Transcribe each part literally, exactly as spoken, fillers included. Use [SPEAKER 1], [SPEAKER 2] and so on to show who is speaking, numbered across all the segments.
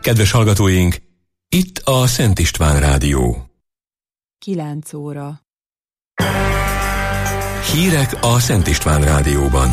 [SPEAKER 1] Kedves hallgatóink, itt a Szent István Rádió.
[SPEAKER 2] kilenc óra.
[SPEAKER 1] Hírek a Szent István Rádióban.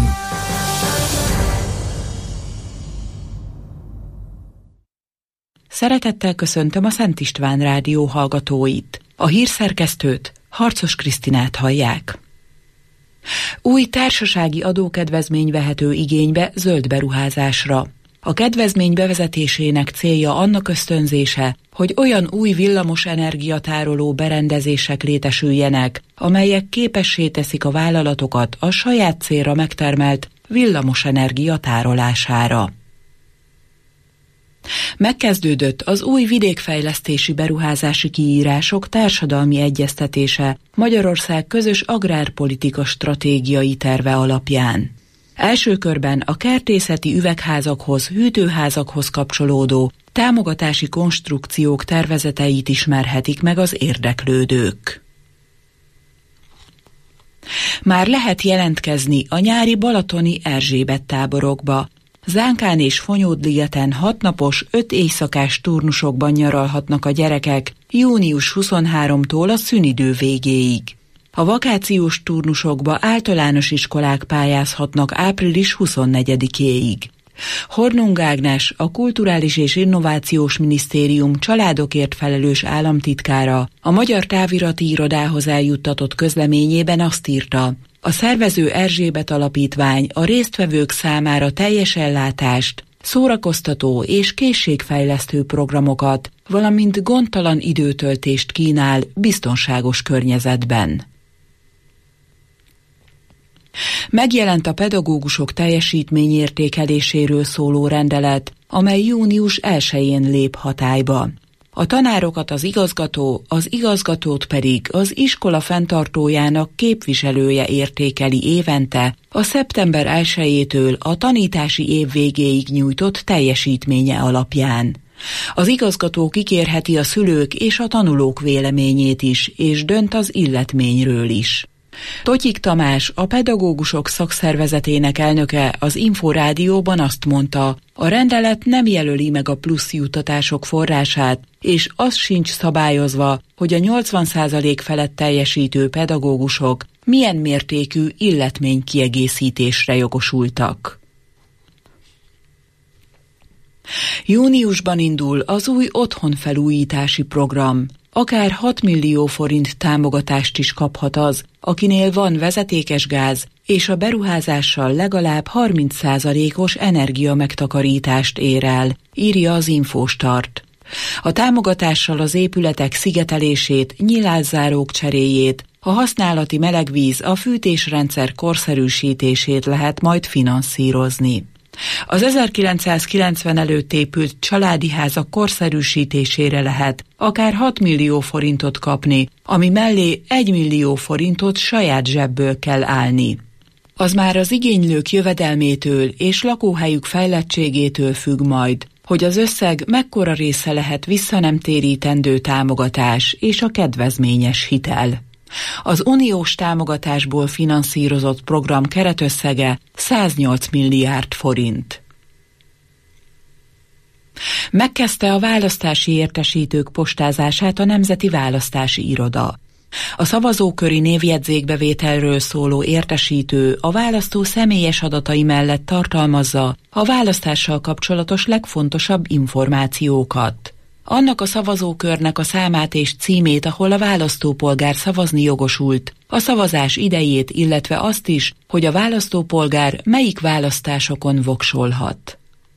[SPEAKER 2] Szeretettel köszöntöm a Szent István Rádió hallgatóit. A hírszerkesztőt, Harcos Krisztinát hallják. Új társasági adókedvezmény vehető igénybe zöld beruházásra. A kedvezmény bevezetésének célja annak ösztönzése, hogy olyan új villamos energiatároló berendezések létesüljenek, amelyek képessé teszik a vállalatokat a saját célra megtermelt villamos energia tárolására. Megkezdődött az új vidékfejlesztési beruházási kiírások társadalmi egyeztetése Magyarország közös agrárpolitika stratégiai terve alapján. Első körben a kertészeti üvegházakhoz, hűtőházakhoz kapcsolódó támogatási konstrukciók tervezeteit ismerhetik meg az érdeklődők. Már lehet jelentkezni a nyári balatoni Erzsébet táborokba. Zánkán és Fonyódligeten hatnapos, öt éjszakás turnusokban nyaralhatnak a gyerekek június huszonharmadikáig a szünidő végéig. A vakációs turnusokba általános iskolák pályázhatnak április huszonnegyedikéig. Hornung Ágnes, a Kulturális és Innovációs Minisztérium családokért felelős államtitkára a Magyar Távirati Irodához eljuttatott közleményében azt írta, a szervező Erzsébet Alapítvány a résztvevők számára teljes ellátást, szórakoztató és készségfejlesztő programokat, valamint gondtalan időtöltést kínál biztonságos környezetben. Megjelent a pedagógusok teljesítményértékeléséről szóló rendelet, amely június elsején lép hatályba. A tanárokat az igazgató, az igazgatót pedig az iskola fenntartójának képviselője értékeli évente a szeptember elsejétől a tanítási év végéig nyújtott teljesítménye alapján. Az igazgató kikérheti a szülők és a tanulók véleményét is, és dönt az illetményről is. Totyik Tamás, a pedagógusok szakszervezetének elnöke az Inforádióban azt mondta, a rendelet nem jelöli meg a plusz juttatások forrását, és az sincs szabályozva, hogy a nyolcvan százalék felett teljesítő pedagógusok milyen mértékű illetménykiegészítésre jogosultak. Júniusban indul az új otthonfelújítási program. Akár hat millió forint támogatást is kaphat az, akinél van vezetékes gáz, és a beruházással legalább harminc százalékos energiamegtakarítást ér el, írja az Infostart. A támogatással az épületek szigetelését, nyilászárók cseréjét, a használati melegvíz, a fűtésrendszer korszerűsítését lehet majd finanszírozni. Az ezerkilencszázkilencven előtt épült családi házak korszerűsítésére lehet akár hat millió forintot kapni, ami mellé egy millió forintot saját zsebből kell állni. Az már az igénylők jövedelmétől és lakóhelyük fejlettségétől függ majd, hogy az összeg mekkora része lehet visszanemtérítendő támogatás és a kedvezményes hitel. Az uniós támogatásból finanszírozott program keretösszege száznyolc milliárd forint. Megkezdte a választási értesítők postázását a Nemzeti Választási Iroda. A szavazóköri névjegyzékbevételről szóló értesítő a választó személyes adatai mellett tartalmazza a választással kapcsolatos legfontosabb információkat. Annak a szavazókörnek a számát és címét, ahol a választópolgár szavazni jogosult, a szavazás idejét, illetve azt is, hogy a választópolgár melyik választásokon voksolhat.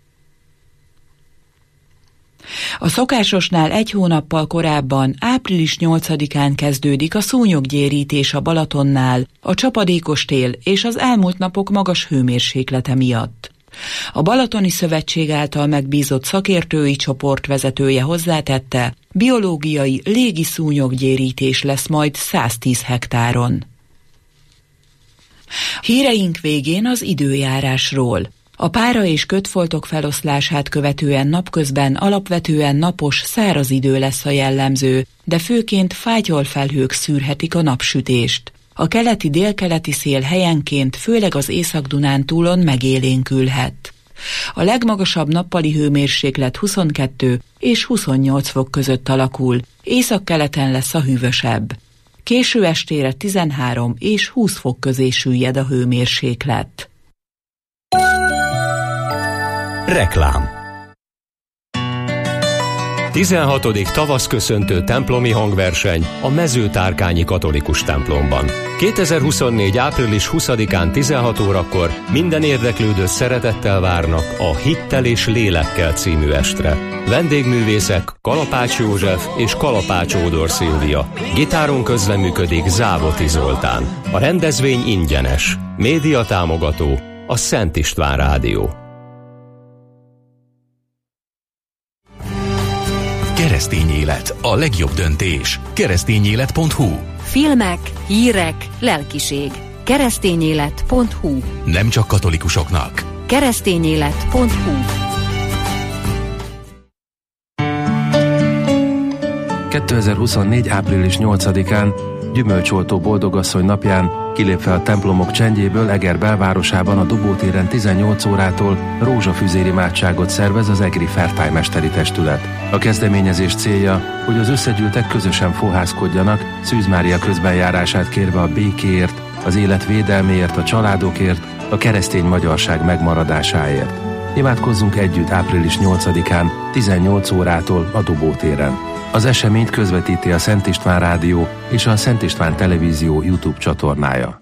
[SPEAKER 2] A szokásosnál egy hónappal korábban, április nyolcadikán kezdődik a szúnyoggyérítés a Balatonnál, a csapadékos tél és az elmúlt napok magas hőmérséklete miatt. A Balatoni Szövetség által megbízott szakértői csoport vezetője hozzátette, biológiai légi szúnyoggyérítés lesz majd száztíz hektáron. Híreink végén az időjárásról. A pára és kötfoltok feloszlását követően napközben alapvetően napos, száraz idő lesz a jellemző, de főként fátyolfelhők szűrhetik a napsütést. A keleti-délkeleti szél helyenként, főleg az Észak-Dunántúlon megélénkülhet. A legmagasabb nappali hőmérséklet huszonkettő és huszonnyolc fok között alakul, északkeleten lesz a hűvösebb. Késő estére tizenhárom és húsz fok közé süllyed a hőmérséklet.
[SPEAKER 1] Reklám. tizenhatodik tavaszköszöntő templomi hangverseny a Mezőtárkányi Katolikus templomban. kétezer-huszonnégy. április huszadikán tizenhat órakor minden érdeklődő szeretettel várnak a Hittel és Lélekkel című estre. Vendégművészek Kalapács József és Kalapács Ódor Szilvia. Gitáron közreműködik Závoti Zoltán. A rendezvény ingyenes. Média támogató a Szent István Rádió.
[SPEAKER 3] Keresztény élet, a legjobb döntés. keresztényélet pont hu.
[SPEAKER 4] Filmek, hírek, lelkiség. keresztényélet pont hu.
[SPEAKER 3] Nem csak katolikusoknak.
[SPEAKER 4] keresztényélet pont hu.
[SPEAKER 5] kétezer-huszonnégy. április nyolcadikán, Gyümölcsoltó Boldogasszony napján, kilépve a templomok csendjéből Eger belvárosában a Dobótéren tizennyolc órától rózsafüzér imádságot szervez az egri fertájmesteri testület. A kezdeményezés célja, hogy az összegyűltek közösen fohászkodjanak, Szűz Mária közbenjárását kérve a békéért, az élet védelméért, a családokért, a keresztény magyarság megmaradásáért. Imádkozzunk együtt április nyolcadikán, tizennyolc órától a Dobótéren. Az eseményt közvetíti a Szent István Rádió és a Szent István Televízió YouTube csatornája.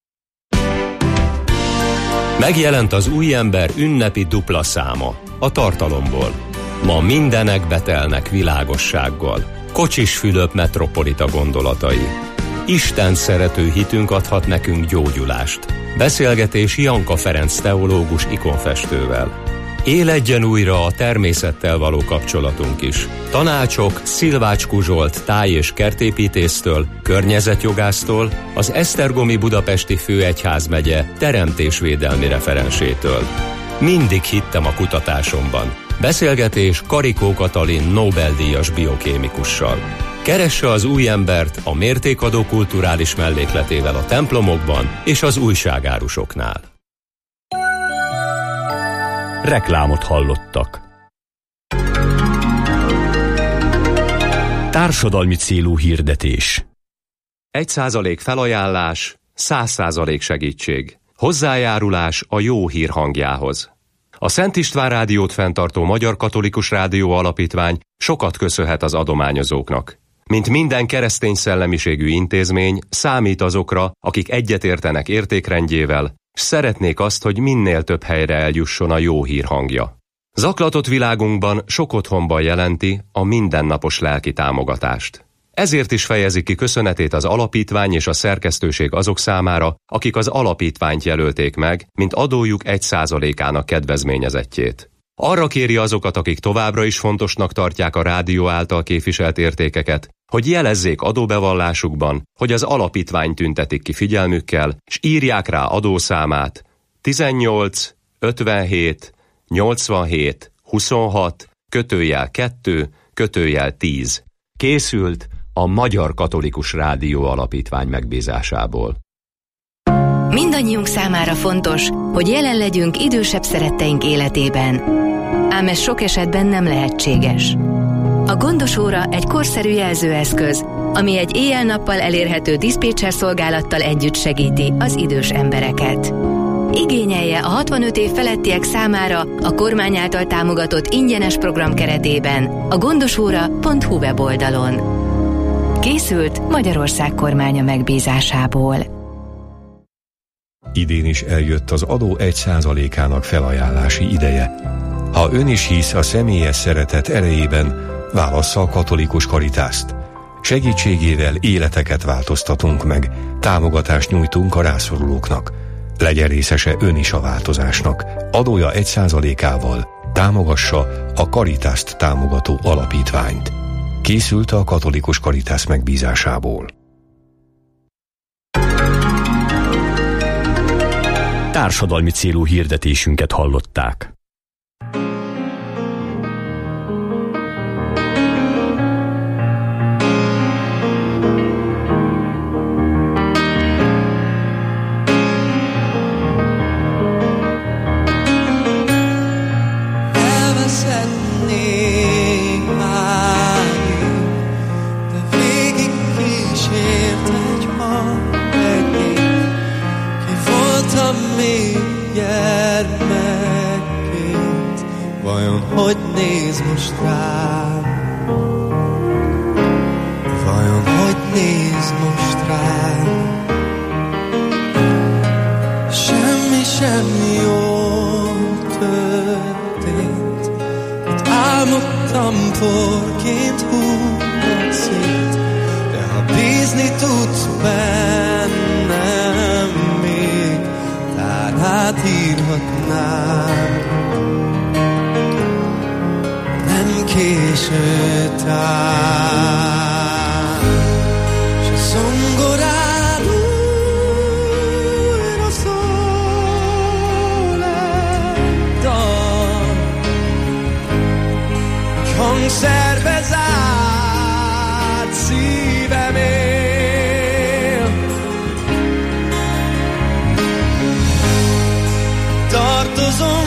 [SPEAKER 1] Megjelent az új ember ünnepi dupla száma, a tartalomból. Ma mindenek betelnek világossággal. Kocsis Fülöp metropolita gondolatai. Isten szerető hitünk adhat nekünk gyógyulást. Beszélgetés Janka Ferenc teológus ikonfestővel. Éledjen újra a természettel való kapcsolatunk is. Tanácsok Szilvács Kuzsolt táj- és kertépítésztől, környezetjogásztól, az Esztergomi Budapesti Főegyházmegye teremtésvédelmi referensétől. Mindig hittem a kutatásomban. Beszélgetés Karikó Katalin Nobel-díjas biokémikussal. Keresse az új embert a mértékadó kulturális mellékletével a templomokban és az újságárusoknál. Reklámot hallottak. Társadalmi célú hirdetés. Egy százalék felajánlás, száz százalék segítség. Hozzájárulás a jó hír hangjához. A Szent István Rádiót fenntartó Magyar Katolikus Rádió Alapítvány sokat köszönhet az adományozóknak. Mint minden keresztény szellemiségű intézmény, számít azokra, akik egyetértenek értékrendjével, s szeretnék azt, hogy minél több helyre eljusson a jó hír hangja. Zaklatott világunkban sok otthonban jelenti a mindennapos lelki támogatást. Ezért is fejezi ki köszönetét az alapítvány és a szerkesztőség azok számára, akik az alapítványt jelölték meg, mint adójuk egy százalékának kedvezményezettjét. Arra kéri azokat, akik továbbra is fontosnak tartják a rádió által képviselt értékeket, hogy jelezzék adóbevallásukban, hogy az alapítvány tüntetik ki figyelmükkel, s írják rá adószámát tizennyolc ötvenhét nyolcvanhét huszonhat kötőjel kettő kötőjel tíz. Készült a Magyar Katolikus Rádió Alapítvány megbízásából.
[SPEAKER 4] Mindannyiunk számára fontos, hogy jelen legyünk idősebb szeretteink életében. Ám ez sok esetben nem lehetséges. A Gondos Óra egy korszerű jelzőeszköz, ami egy éjjel-nappal elérhető diszpécser szolgálattal együtt segíti az idős embereket. Igényelje a hatvanöt év felettiek számára a kormány által támogatott ingyenes program keretében a gondosóra pont hu weboldalon. Készült Magyarország kormánya megbízásából.
[SPEAKER 6] Idén is eljött az adó egy százalékának felajánlási ideje. Ha ön is hisz a személyes szeretet erejében, válassza a katolikus Karitást. Segítségével életeket változtatunk meg, támogatást nyújtunk a rászorulóknak. Legyen részese ön is a változásnak. Adója egy százalékával támogassa a Karitást támogató alapítványt. Készült a katolikus Karitász megbízásából.
[SPEAKER 1] Társadalmi célú hirdetésünket hallották.
[SPEAKER 7] még gyermekként, vajon hogy néz most rám? Vajon hogy néz most rám? Semmi sem jól történt, itt álmodtam porként húlnak szét, de ha bízni tudsz bennem még, talán átírhatnám. Nem késő tán, s a zongorán újra szól egy dal, egy hangszerbe zárt szívem él. Tartozom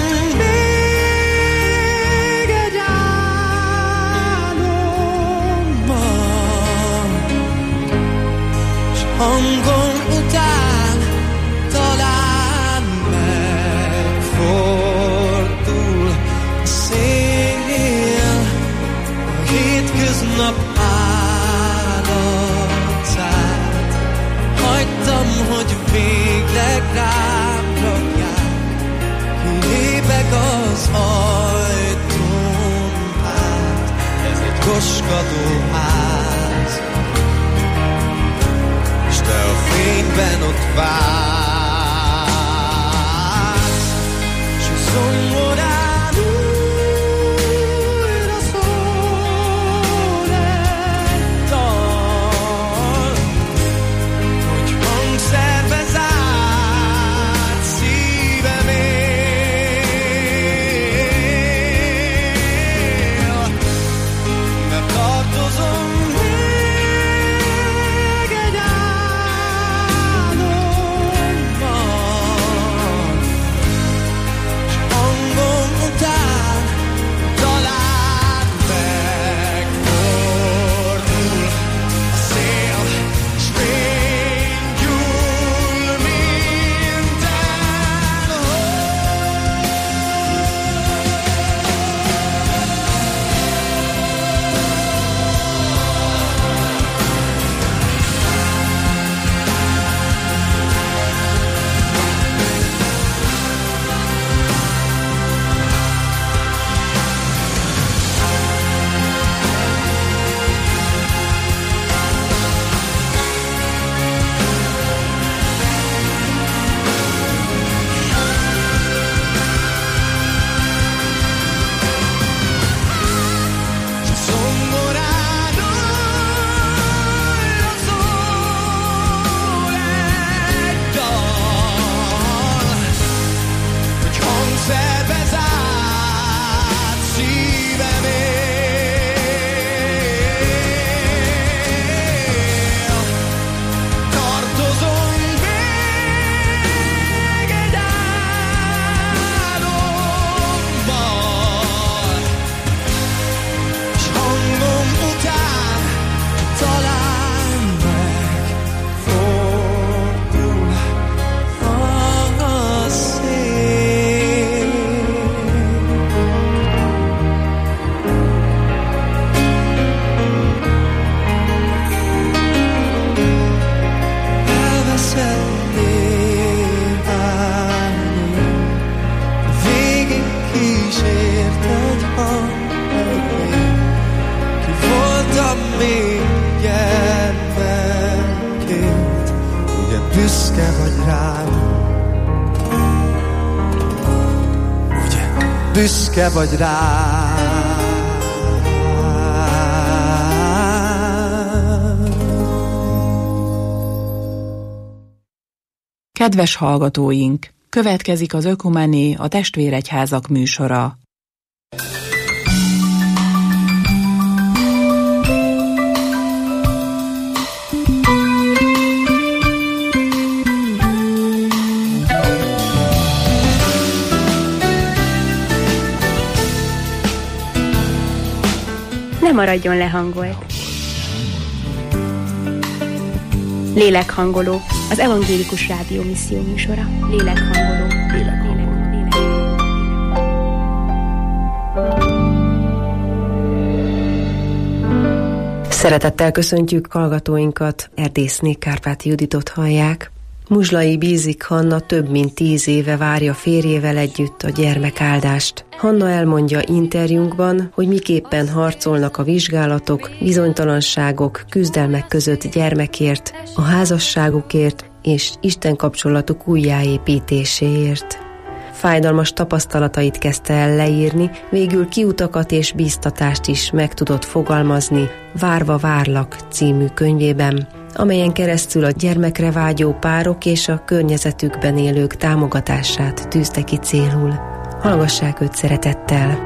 [SPEAKER 7] hangom után, talán megfordul a szél, a hétköznap állatát. Hagytam, hogy végleg rám rakják, kilépek az ajtón át, ez egy koskadó ház, de a fényben ott vársz, s a zongorán újra szól egy dal, hogy hangszerbe zárt szívem él, mert tartozom büszke vagy rám, ugye, büszke vagy rám.
[SPEAKER 2] Kedves hallgatóink, következik az Ökumené, a Testvéregyházak műsora.
[SPEAKER 8] Ne maradjon lehangolt. Lélekhangoló, az Evangélikus Rádió misszió műsora. Lélekhangoló. Lélekhangoló.
[SPEAKER 9] Szeretettel köszöntjük hallgatóinkat, Erdészné Kárpáti Juditot hallják. Muzslai Bízik Hanna több mint tíz éve várja férjével együtt a gyermekáldást. Hanna elmondja interjúnkban, hogy miképpen harcolnak a vizsgálatok, bizonytalanságok, küzdelmek között gyermekért, a házasságukért és Isten kapcsolatuk újjáépítéséért. Fájdalmas tapasztalatait kezdte el leírni, végül kiutakat és bíztatást is meg tudott fogalmazni Várva várlak című könyvében, amelyen keresztül a gyermekre vágyó párok és a környezetükben élők támogatását tűzte ki célul. Hallgassák őt szeretettel!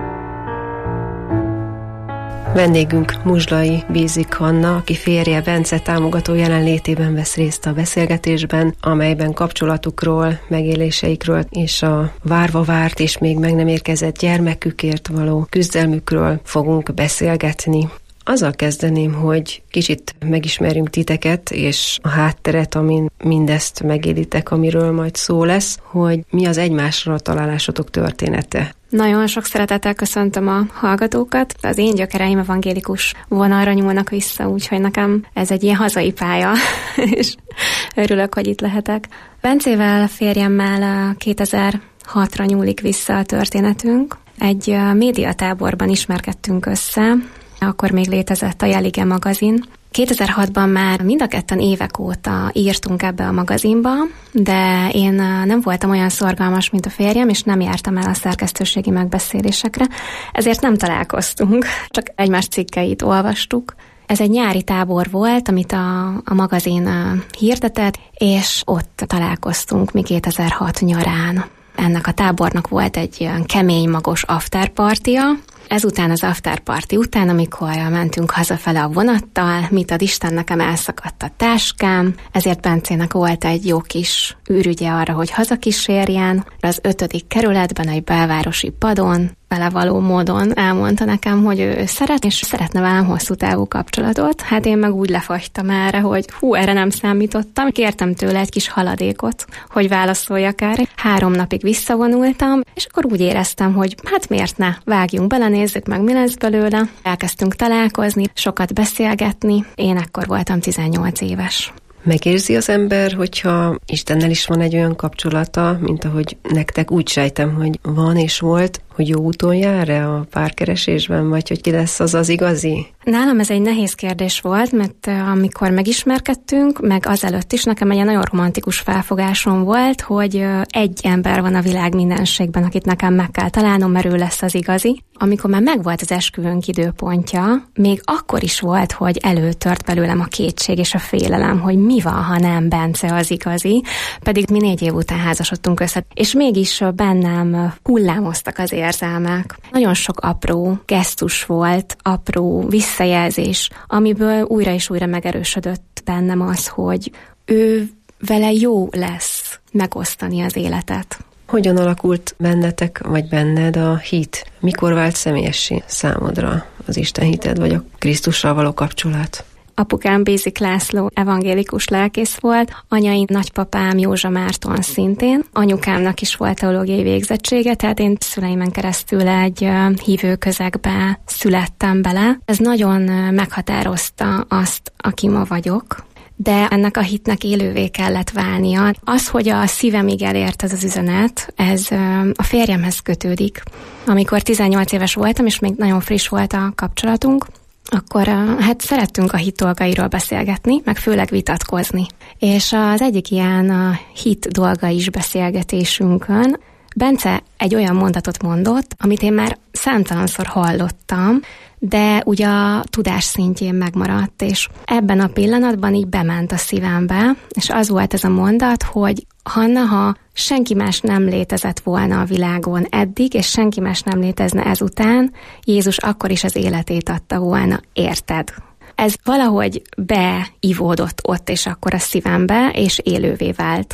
[SPEAKER 9] Vendégünk Muzslai Bízik Hanna, aki férje Bence támogató jelenlétében vesz részt a beszélgetésben, amelyben kapcsolatukról, megéléseikről és a várva várt és még meg nem érkezett gyermekükért való küzdelmükről fogunk beszélgetni. Azzal kezdeném, hogy kicsit megismerjünk titeket, és a hátteret, amin mindezt megélitek, amiről majd szó lesz, hogy mi az egymásra találásotok története.
[SPEAKER 10] Nagyon sok szeretettel köszöntöm a hallgatókat. Az én gyökereim evangélikus vonalra nyúlnak vissza, úgyhogy nekem ez egy ilyen hazai pálya, és örülök, hogy itt lehetek. Bencével, férjemmel kétezer-hatra nyúlik vissza a történetünk. Egy médiatáborban ismerkedtünk össze, akkor még létezett a Jelige magazin. kétezer-hatban már mind a ketten évek óta írtunk ebbe a magazinba, de én nem voltam olyan szorgalmas, mint a férjem, és nem jártam el a szerkesztőségi megbeszélésekre, ezért nem találkoztunk, csak egymás cikkeit olvastuk. Ez egy nyári tábor volt, amit a, a magazin hirdetett, és ott találkoztunk mi kétezer-hat nyarán. Ennek a tábornak volt egy olyan kemény, magos afterpartija. Ezután az afterparty után, amikor mentünk hazafele a vonattal, mit ad Isten, nekem elszakadt a táskám, ezért Bencének volt egy jó kis űrügye arra, hogy hazakísérjen. Az ötödik kerületben egy belvárosi padon belevaló módon elmondta nekem, hogy ő szeret, és szeretne velem hosszú távú kapcsolatot. Hát én meg úgy lefagytam erre, hogy hú, erre nem számítottam. Kértem tőle egy kis haladékot, hogy válaszoljak erre. Három napig visszavonultam, és akkor úgy éreztem, hogy hát miért ne, vágjunk bele, nézzük meg, mi lesz belőle. Elkezdtünk találkozni, sokat beszélgetni. Én ekkor voltam tizennyolc éves.
[SPEAKER 9] Megérzi az ember, hogyha Istennel is van egy olyan kapcsolata, mint ahogy nektek, úgy sejtem, hogy van és volt, hogy jó úton jár-e a párkeresésben, vagy hogy ki lesz az az igazi?
[SPEAKER 10] Nálam ez egy nehéz kérdés volt, mert amikor megismerkedtünk, meg azelőtt is nekem egy nagyon romantikus felfogásom volt, hogy egy ember van a világ mindenségben, akit nekem meg kell találnom, mert ő lesz az igazi. Amikor már megvolt az esküvőnk időpontja, még akkor is volt, hogy előtört belőlem a kétség és a félelem, hogy mi van, ha nem Bence az igazi, pedig mi négy év után házasodtunk össze, és mégis bennem hullámoztak az érzelmek. Nagyon sok apró gesztus volt, apró visszajelzés, amiből újra és újra megerősödött bennem az, hogy ő vele jó lesz megosztani az életet.
[SPEAKER 9] Hogyan alakult bennetek, vagy benned a hit? Mikor vált személyessé számodra az Isten hited, vagy a Krisztussal való kapcsolat?
[SPEAKER 10] Apukám Bízik László evangélikus lelkész volt, anyai nagypapám Józsa Márton szintén, anyukámnak is volt teológiai végzettsége, tehát én szüleimen keresztül egy hívő közegbe születtem bele. Ez nagyon meghatározta azt, aki ma vagyok, de ennek a hitnek élővé kellett válnia. Az, hogy a szívemig elért ez az üzenet, ez a férjemhez kötődik. Amikor tizennyolc éves voltam, és még nagyon friss volt a kapcsolatunk, akkor hát szerettünk a hit dolgairól beszélgetni, meg főleg vitatkozni. És az egyik ilyen a hit dolgais beszélgetésünkön Bence egy olyan mondatot mondott, amit én már számtalanszor hallottam, de ugye a tudás szintjén megmaradt, és ebben a pillanatban így bement a szívembe, és az volt ez a mondat, hogy Hanna, ha senki más nem létezett volna a világon eddig, és senki más nem létezne ezután, Jézus akkor is az életét adta volna, érted? Ez valahogy beivódott ott és akkor a szívembe, és élővé vált.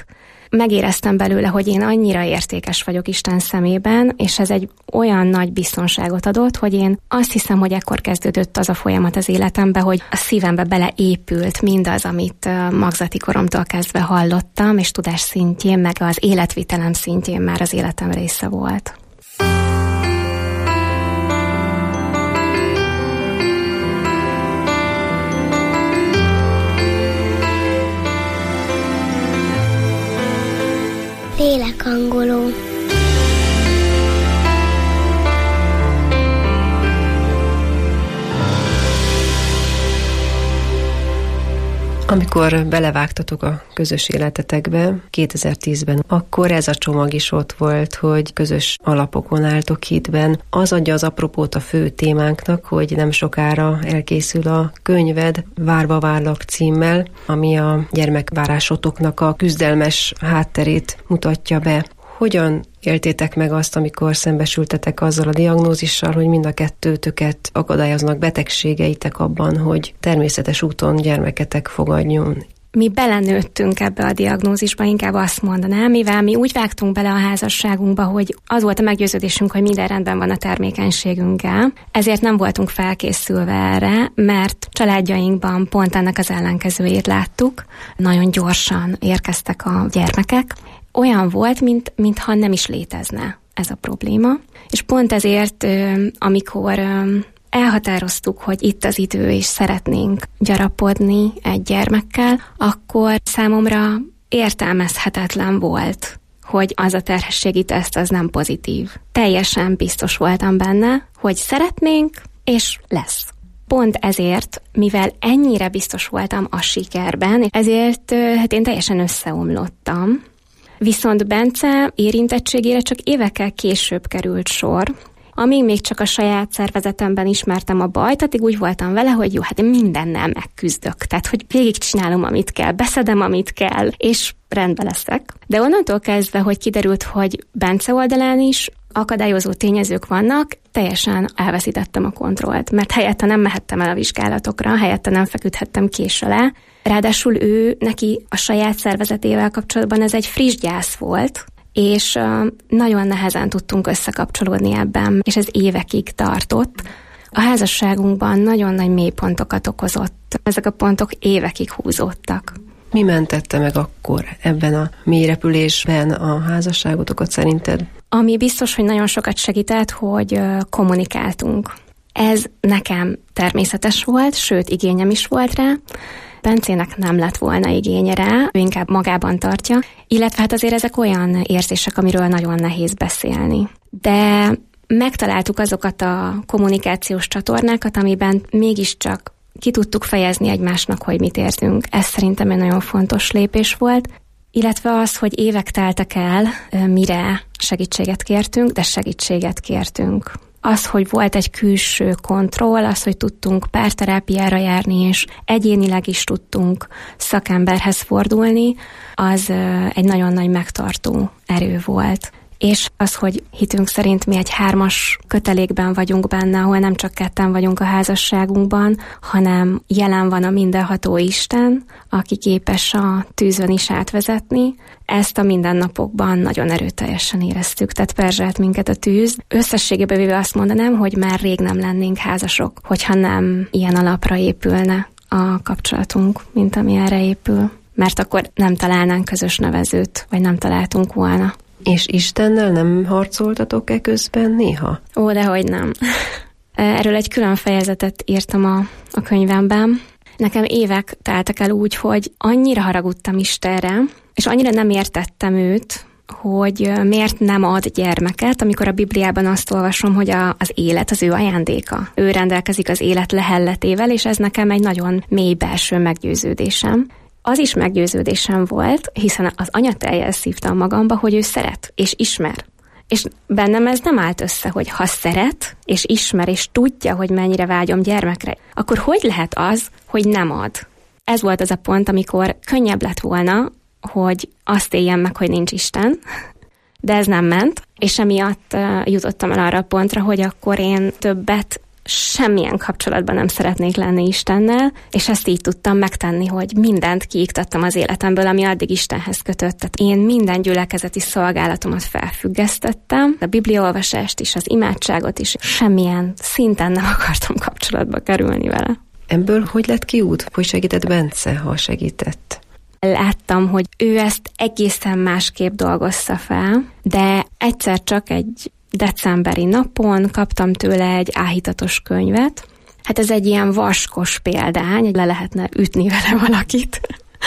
[SPEAKER 10] megéreztem belőle, hogy én annyira értékes vagyok Isten szemében, és ez egy olyan nagy biztonságot adott, hogy én azt hiszem, hogy ekkor kezdődött az a folyamat az életembe, hogy a szívembe beleépült mindaz, amit magzati koromtól kezdve hallottam, és tudás szintjén, meg az életvitelem szintjén már az életem része volt.
[SPEAKER 8] Lélekhangoló.
[SPEAKER 9] Amikor belevágtatok a közös életetekbe kétezer-tízben, akkor ez a csomag is ott volt, hogy közös alapokon álltok hitben. Az adja az apropót a fő témánknak, hogy nem sokára elkészül a könyved Várva várlak címmel, ami a gyermekvárásotoknak a küzdelmes hátterét mutatja be. Hogyan éltétek meg azt, amikor szembesültetek azzal a diagnózissal, hogy mind a kettőtöket akadályoznak betegségeitek abban, hogy természetes úton gyermeketek fogadjon?
[SPEAKER 10] Mi belenőttünk ebbe a diagnózisba, inkább azt mondanám, mivel mi úgy vágtunk bele a házasságunkba, hogy az volt a meggyőződésünk, hogy minden rendben van a termékenységünkkel, ezért nem voltunk felkészülve erre, mert családjainkban pont ennek az ellenkezőjét láttuk. Nagyon gyorsan érkeztek a gyermekek. Olyan volt, mint, mintha nem is létezne ez a probléma. És pont ezért, amikor elhatároztuk, hogy itt az idő, és szeretnénk gyarapodni egy gyermekkel, akkor számomra értelmezhetetlen volt, hogy az a terhességi teszt az nem pozitív. Teljesen biztos voltam benne, hogy szeretnénk, és lesz. Pont ezért, mivel ennyire biztos voltam a sikerben, ezért hát én teljesen összeomlottam. Viszont Bence érintettségére csak évekkel később került sor, amíg még csak a saját szervezetemben ismertem a bajt, addig úgy voltam vele, hogy jó, hát én mindennel megküzdök. Tehát, hogy végigcsinálom, amit kell, beszedem, amit kell, és rendbe leszek. De onnantól kezdve, hogy kiderült, hogy Bence oldalán is akadályozó tényezők vannak, teljesen elveszítettem a kontrollt, mert helyette nem mehettem el a vizsgálatokra, helyette nem feküdhettem kés alá. Ráadásul ő, neki a saját szervezetével kapcsolatban ez egy friss gyász volt, és nagyon nehezen tudtunk összekapcsolódni ebben, és ez évekig tartott. A házasságunkban nagyon nagy mélypontokat okozott. Ezek a pontok évekig húzódtak.
[SPEAKER 9] Mi mentette meg akkor ebben a mélyrepülésben a házasságotokat szerinted?
[SPEAKER 10] Ami biztos, hogy nagyon sokat segített, hogy kommunikáltunk. Ez nekem természetes volt, sőt igényem is volt rá. Bencének nem lett volna igénye rá, ő inkább magában tartja, illetve hát azért ezek olyan érzések, amiről nagyon nehéz beszélni. De megtaláltuk azokat a kommunikációs csatornákat, amiben mégiscsak ki tudtuk fejezni egymásnak, hogy mit érzünk. Ez szerintem egy nagyon fontos lépés volt, illetve az, hogy évek teltek el, mire segítséget kértünk, de segítséget kértünk. Az, hogy volt egy külső kontroll, az, hogy tudtunk párterápiára járni, és egyénileg is tudtunk szakemberhez fordulni, az egy nagyon nagy megtartó erő volt. És az, hogy hitünk szerint mi egy hármas kötelékben vagyunk benne, ahol nem csak ketten vagyunk a házasságunkban, hanem jelen van a mindenható Isten, aki képes a tűzön is átvezetni. Ezt a mindennapokban nagyon erőteljesen éreztük, tehát perzselt minket a tűz. Összességében véve azt mondanám, hogy már rég nem lennénk házasok, hogyha nem ilyen alapra épülne a kapcsolatunk, mint ami erre épül. Mert akkor nem találnánk közös nevezőt, vagy nem találtunk volna.
[SPEAKER 9] És Istennel nem harcoltatok-e közben néha?
[SPEAKER 10] Ó, dehogy nem. Erről egy külön fejezetet írtam a, a könyvemben. Nekem évek teltek el úgy, hogy annyira haragudtam Istenre, és annyira nem értettem őt, hogy miért nem ad gyermeket, amikor a Bibliában azt olvasom, hogy a, az élet az ő ajándéka. Ő rendelkezik az élet lehelletével, és ez nekem egy nagyon mély belső meggyőződésem. Az is meggyőződésem volt, hiszen az anyateljel szívtam magamba, hogy ő szeret és ismer. És bennem ez nem állt össze, hogy ha szeret és ismer és tudja, hogy mennyire vágyom gyermekre, akkor hogy lehet az, hogy nem ad? Ez volt az a pont, amikor könnyebb lett volna, hogy azt éljem meg, hogy nincs Isten, de ez nem ment, és emiatt jutottam el arra a pontra, hogy akkor én többet semmilyen kapcsolatban nem szeretnék lenni Istennel, és ezt így tudtam megtenni, hogy mindent kiiktattam az életemből, ami addig Istenhez kötött. Tehát én minden gyülekezeti szolgálatomat felfüggesztettem, a bibliaolvasást is, az imádságot is, semmilyen szinten nem akartam kapcsolatba kerülni vele.
[SPEAKER 9] Ebből hogy lett kiút? Hogy segített Bence, ha segített?
[SPEAKER 10] Láttam, hogy ő ezt egészen másképp dolgozza fel, de egyszer csak egy decemberi napon kaptam tőle egy áhítatos könyvet. Hát ez egy ilyen vaskos példány, le lehetne ütni vele valakit.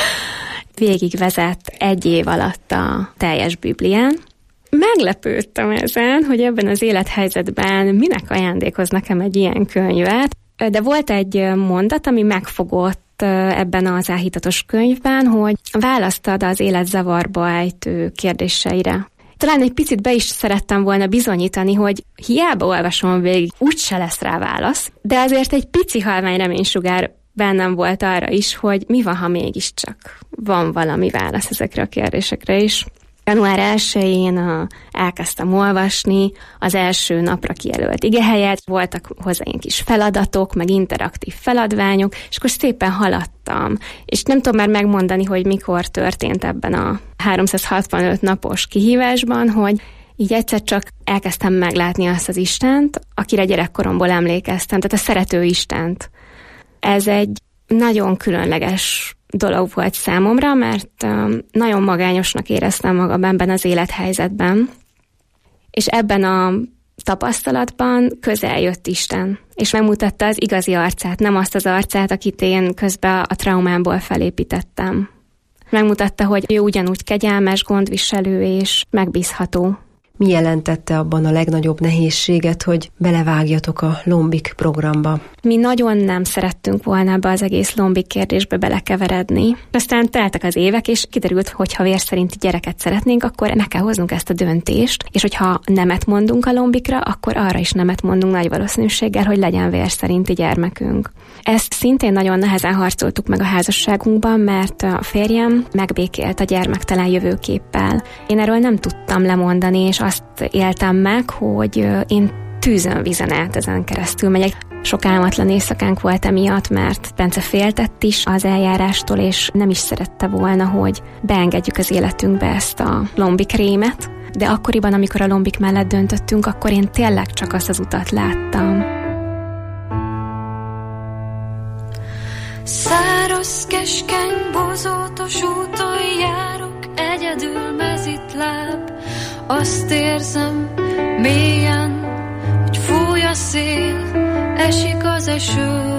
[SPEAKER 10] Végigvezet egy év alatt a teljes Biblián. Meglepődtem ezen, hogy ebben az élethelyzetben minek ajándékoz nekem egy ilyen könyvet, de volt egy mondat, ami megfogott ebben az áhítatos könyvben, hogy választad az élet zavarba ejtő kérdéseire. Talán egy picit be is szerettem volna bizonyítani, hogy hiába olvasom végig, úgyse lesz rá válasz, de azért egy pici halvány reménysugár bennem volt arra is, hogy mi van, ha mégiscsak van valami válasz ezekre a kérdésekre is. január elsején elkezdtem olvasni, az első napra kijelölt igehelyet, voltak hozzá ilyen kis feladatok, meg interaktív feladványok, és akkor szépen haladtam. És nem tudom már megmondani, hogy mikor történt ebben a háromszázhatvanöt napos kihívásban, hogy így egyszer csak elkezdtem meglátni azt az Istent, akire gyerekkoromból emlékeztem, tehát a szerető Istent. Ez egy nagyon különleges dolog volt számomra, mert nagyon magányosnak éreztem magam ebben az élethelyzetben, és ebben a tapasztalatban közel jött Isten, és megmutatta az igazi arcát, nem azt az arcát, akit én közben a traumámból felépítettem. Megmutatta, hogy ő ugyanúgy kegyelmes, gondviselő és megbízható.
[SPEAKER 9] Mi jelentette abban a legnagyobb nehézséget, hogy belevágjatok a Lombik programba?
[SPEAKER 10] Mi nagyon nem szerettünk volna ebbe az egész Lombik kérdésbe belekeveredni. Aztán teltek az évek, és kiderült, hogy ha vér szerinti gyereket szeretnénk, akkor meg kell hoznunk ezt a döntést, és hogyha nemet mondunk a Lombikra, akkor arra is nemet mondunk nagy valószínűséggel, hogy legyen vér szerinti gyermekünk. Ezt szintén nagyon nehezen harcoltuk meg a házasságunkban, mert a férjem megbékélt a gyermektelen jövőképpel. Én erről nem tudtam lemondani, és azt éltem meg, hogy én tűzön vízen át ezen keresztül megyek. Sok álmatlan éjszakánk volt emiatt, mert Bence féltett is az eljárástól, és nem is szerette volna, hogy beengedjük az életünkbe ezt a Lombik rémet. De akkoriban, amikor a Lombik mellett döntöttünk, akkor én tényleg csak azt az utat láttam.
[SPEAKER 11] Száraz, keskeny, bozótos úton járok, egyedül mezitláb. Azt érzem mélyen, hogy fúj a szél, esik az eső.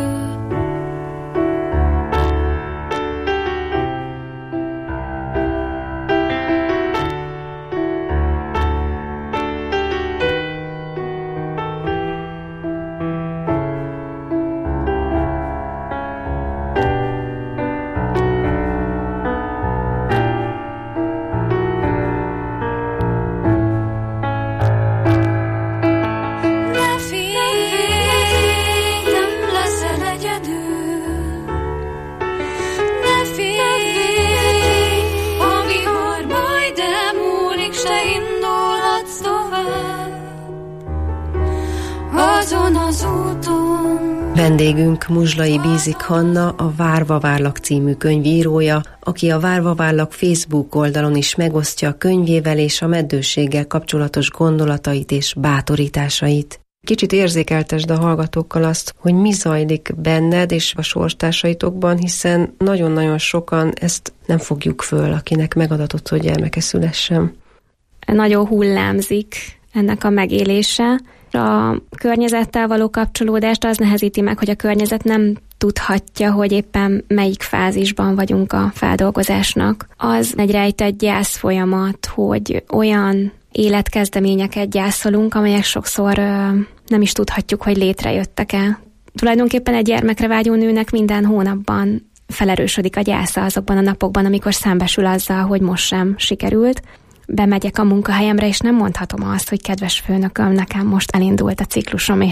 [SPEAKER 9] Vendégünk Muzslai Bízik Hanna, a Várva várlak című könyvírója, aki a Várva várlak Facebook oldalon is megosztja a könyvével és a meddőséggel kapcsolatos gondolatait és bátorításait. Kicsit érzékeltesd a hallgatókkal azt, hogy mi zajlik benned és a sorstársaitokban, hiszen nagyon-nagyon sokan ezt nem fogjuk föl, akinek megadatott, hogy gyermeke szülessen.
[SPEAKER 10] Nagyon hullámzik ennek a megélése. A környezettel való kapcsolódást az nehezíti meg, hogy a környezet nem tudhatja, hogy éppen melyik fázisban vagyunk a feldolgozásnak. Az egy rejtett gyász folyamat, hogy olyan életkezdeményeket gyászolunk, amelyek sokszor ö, nem is tudhatjuk, hogy létrejöttek-e. Tulajdonképpen egy gyermekre vágyó nőnek minden hónapban felerősödik a gyásza azokban a napokban, amikor szembesül azzal, hogy most sem sikerült. Bemegyek a munkahelyemre, és nem mondhatom azt, hogy kedves főnököm, nekem most elindult a ciklusom, és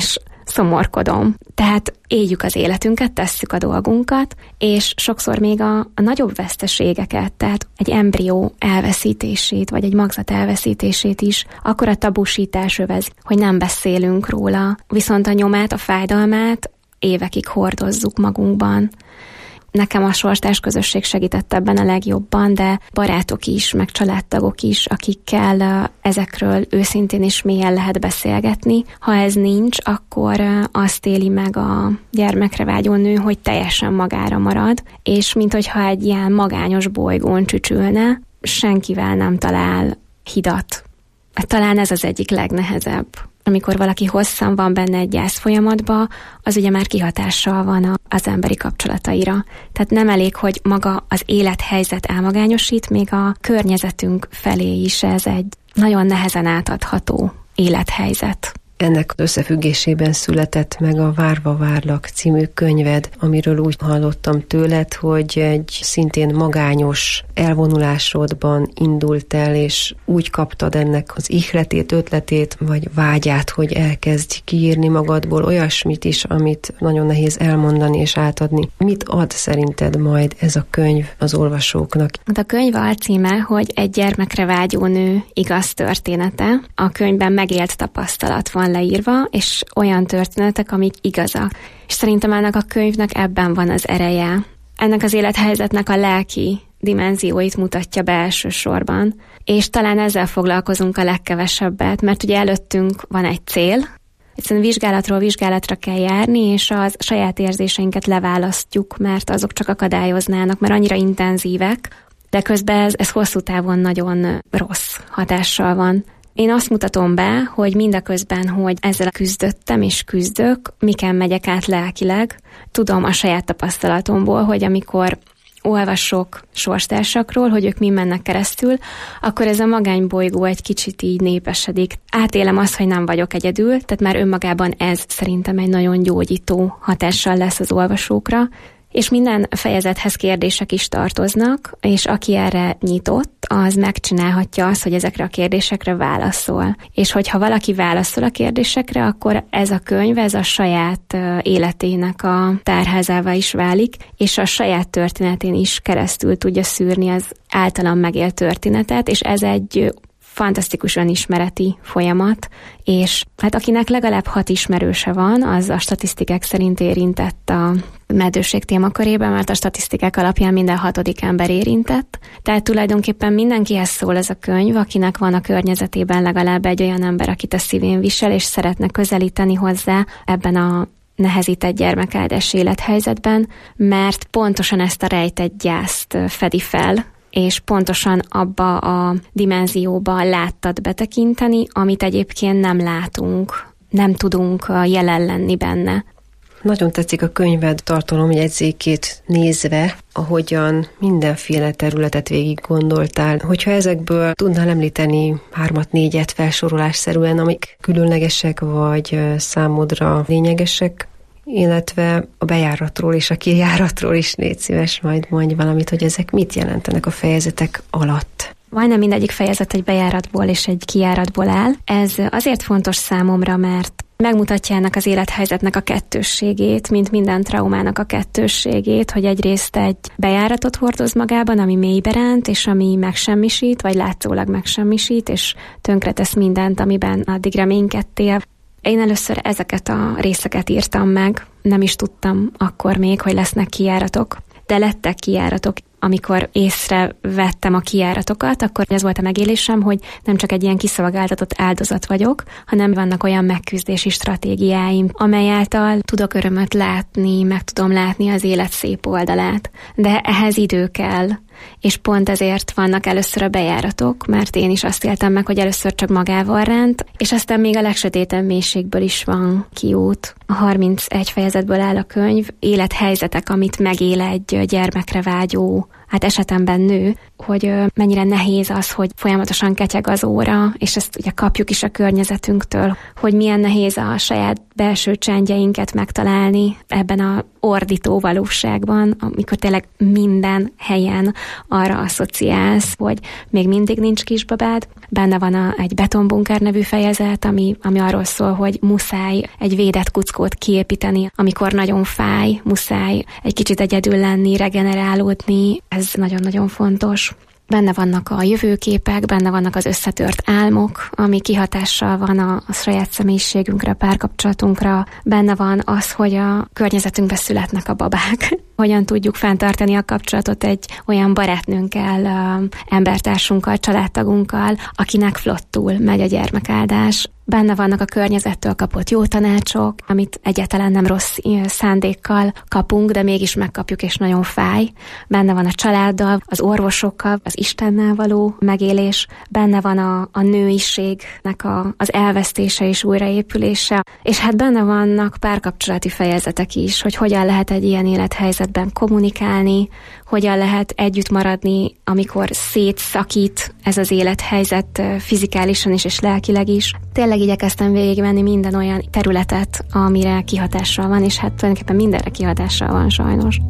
[SPEAKER 10] szomorkodom. Tehát éljük az életünket, tesszük a dolgunkat, és sokszor még a, a nagyobb veszteségeket, tehát egy embrió elveszítését, vagy egy magzat elveszítését is akkora tabusítás övez, hogy nem beszélünk róla, viszont a nyomát, a fájdalmát évekig hordozzuk magunkban. Nekem a sorstárs közösség segített ebben a legjobban, de barátok is, meg családtagok is, akikkel ezekről őszintén és mélyen lehet beszélgetni. Ha ez nincs, akkor azt éli meg a gyermekre vágyó nő, hogy teljesen magára marad, és minthogyha egy ilyen magányos bolygón csücsülne, senkivel nem talál hidat. Talán ez az egyik legnehezebb. Amikor valaki hosszan van benne egy gyász folyamatban, az ugye már kihatással van az emberi kapcsolataira. Tehát nem elég, hogy maga az élethelyzet elmagányosít, még a környezetünk felé is ez egy nagyon nehezen átadható élethelyzet.
[SPEAKER 9] Ennek összefüggésében született meg a Várva várlak című könyved, amiről úgy hallottam tőled, hogy egy szintén magányos elvonulásodban indult el, és úgy kaptad ennek az ihletét, ötletét, vagy vágyát, hogy elkezdj kiírni magadból olyasmit is, amit nagyon nehéz elmondani és átadni. Mit ad szerinted majd ez a könyv az olvasóknak?
[SPEAKER 10] A könyv alcíme, hogy egy gyermekre vágyó nő igaz története. A könyvben megélt tapasztalat van leírva, és olyan történetek, amik igazak. És szerintem ennek a könyvnek ebben van az ereje. Ennek az élethelyzetnek a lelki dimenzióit mutatja be elsősorban, és talán ezzel foglalkozunk a legkevesebbet, mert ugye előttünk van egy cél, egyszerűen vizsgálatról vizsgálatra kell járni, és a saját érzéseinket leválasztjuk, mert azok csak akadályoznának, mert annyira intenzívek, de közben ez, ez hosszú távon nagyon rossz hatással van. Én azt mutatom be, hogy mindeközben, hogy ezzel küzdöttem és küzdök, miken megyek át lelkileg, tudom a saját tapasztalatomból, hogy amikor olvasok sorstársakról, hogy ők mi mennek keresztül, akkor ez a magánybolygó egy kicsit így népesedik. Átélem azt, hogy nem vagyok egyedül, tehát már önmagában ez szerintem egy nagyon gyógyító hatással lesz az olvasókra, és minden fejezethez kérdések is tartoznak, és aki erre nyitott, az megcsinálhatja azt, hogy ezekre a kérdésekre válaszol. És hogyha valaki válaszol a kérdésekre, akkor ez a könyv, ez a saját életének a tárházává is válik, és a saját történetén is keresztül tudja szűrni az általam megélt történetet, és ez egy fantasztikus önismereti folyamat, és hát akinek legalább hat ismerőse van, az a statisztikák szerint érintett a meddőség témakörében, mert a statisztikák alapján minden hatodik ember érintett. Tehát tulajdonképpen mindenkihez szól ez a könyv, akinek van a környezetében legalább egy olyan ember, akit a szívén visel, és szeretne közelíteni hozzá ebben a nehezített gyermekáldás élethelyzetben, mert pontosan ezt a rejtett gyászt fedi fel, és pontosan abba a dimenzióba láttad betekinteni, amit egyébként nem látunk, nem tudunk jelen lenni benne.
[SPEAKER 9] Nagyon tetszik a könyved tartalomjegyzékét nézve, ahogyan mindenféle területet végig gondoltál. Hogyha ezekből tudnál említeni hármat, négyet felsorolásszerűen, amik különlegesek vagy számodra lényegesek, illetve a bejáratról és a kijáratról is légy szíves, majd mondj valamit, hogy ezek mit jelentenek a fejezetek alatt.
[SPEAKER 10] Majdnem mindegyik fejezet egy bejáratból és egy kijáratból áll. Ez azért fontos számomra, mert megmutatja ennek az élethelyzetnek a kettősségét, mint minden traumának a kettősségét, hogy egyrészt egy bejáratot hordoz magában, ami mélybe ránt, és ami megsemmisít, vagy látszólag megsemmisít, és tönkretesz mindent, amiben addig reménykedtél. Én először ezeket a részeket írtam meg, nem is tudtam akkor még, hogy lesznek kijáratok, de lettek kijáratok. Amikor észrevettem a kijáratokat, akkor ez volt a megélésem, hogy nem csak egy ilyen kiszolgáltatott áldozat vagyok, hanem vannak olyan megküzdési stratégiáim, amely által tudok örömöt látni, meg tudom látni az élet szép oldalát. De ehhez idő kell, és pont ezért vannak először a bejáratok, mert én is azt éltem meg, hogy először csak magával ránt, és aztán még a legsötétebb mélységből is van kiút. A harmincegy fejezetből áll a könyv, élethelyzetek, amit megél egy gyermekre vágyó hát esetemben nő, hogy mennyire nehéz az, hogy folyamatosan ketyeg az óra, és ezt ugye kapjuk is a környezetünktől, hogy milyen nehéz a saját belső csendjeinket megtalálni ebben a ordító valóságban, amikor tényleg minden helyen arra asszociálsz, hogy még mindig nincs kisbabád. Benne van a, egy betonbunker nevű fejezet, ami, ami arról szól, hogy muszáj egy védett kuckót kiépíteni, amikor nagyon fáj, muszáj egy kicsit egyedül lenni, regenerálódni, ez nagyon-nagyon fontos. Benne vannak a jövőképek, benne vannak az összetört álmok, ami kihatással van a, a saját személyiségünkre, a párkapcsolatunkra. Benne van az, hogy a környezetünkbe születnek a babák. Hogyan tudjuk fenntartani a kapcsolatot egy olyan barátnőnkkel, embertársunkkal, családtagunkkal, akinek flottul megy a gyermekáldás. Benne vannak a környezettől kapott jó tanácsok, amit egyáltalán nem rossz szándékkal kapunk, de mégis megkapjuk, és nagyon fáj. Benne van a családdal, az orvosokkal, az Istennel való megélés. Benne van a, a nőiségnek a, az elvesztése és újraépülése. És hát benne vannak párkapcsolati fejezetek is, hogy hogyan lehet egy ilyen élethelyzetben kommunikálni, hogyan lehet együtt maradni, amikor szétszakít ez az élethelyzet fizikálisan is és lelkileg is. Tényleg igyekeztem végigvenni minden olyan területet, amire kihatással van, és hát tulajdonképpen mindenre kihatással van sajnos.